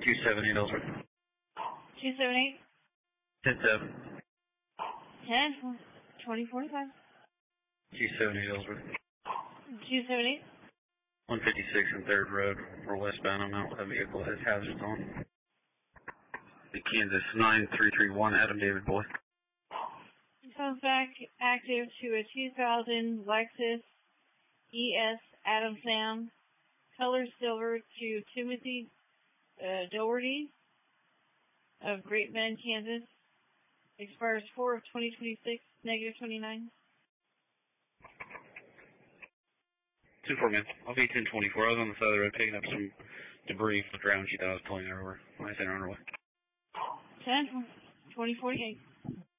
278 Ellsworth. 278? 10-7. 10, 2045. 278 Ellsworth. 278? 156 and 3rd Road. We're westbound on Mount. That vehicle has hazards on. The Kansas 9331, Adam David Boy. Comes back active to a 2000 Lexus ES Adam Sam. Color silver to Timothy Doherty of Great Bend, Kansas. Expires 4 of 2026, negative 29. 2-4, man. I'll be 1024. I was on the side of the road picking up some debris from the ground. She thought I was pulling her over. I sent her on her way. 10, 2048.